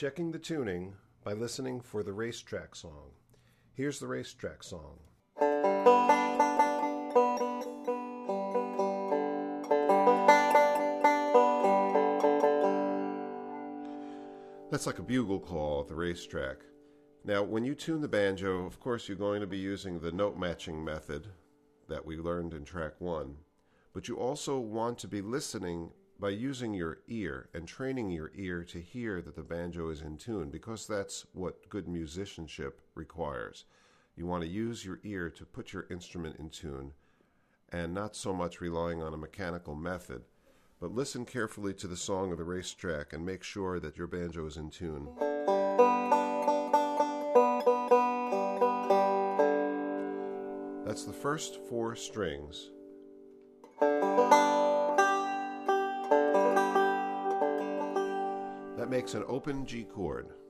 Checking the tuning by listening for the racetrack song. Here's the racetrack song. That's like a bugle call at the racetrack. Now, when you tune the banjo, of course, you're going to be using the note matching method that we learned in track 1. But you also want to be listening by using your ear and training your ear to hear that the banjo is in tune, because that's what good musicianship requires. You want to use your ear to put your instrument in tune and not so much relying on a mechanical method. But listen carefully to the song of the racetrack and make sure that your banjo is in tune. That's the first 4 strings. That makes an open G chord.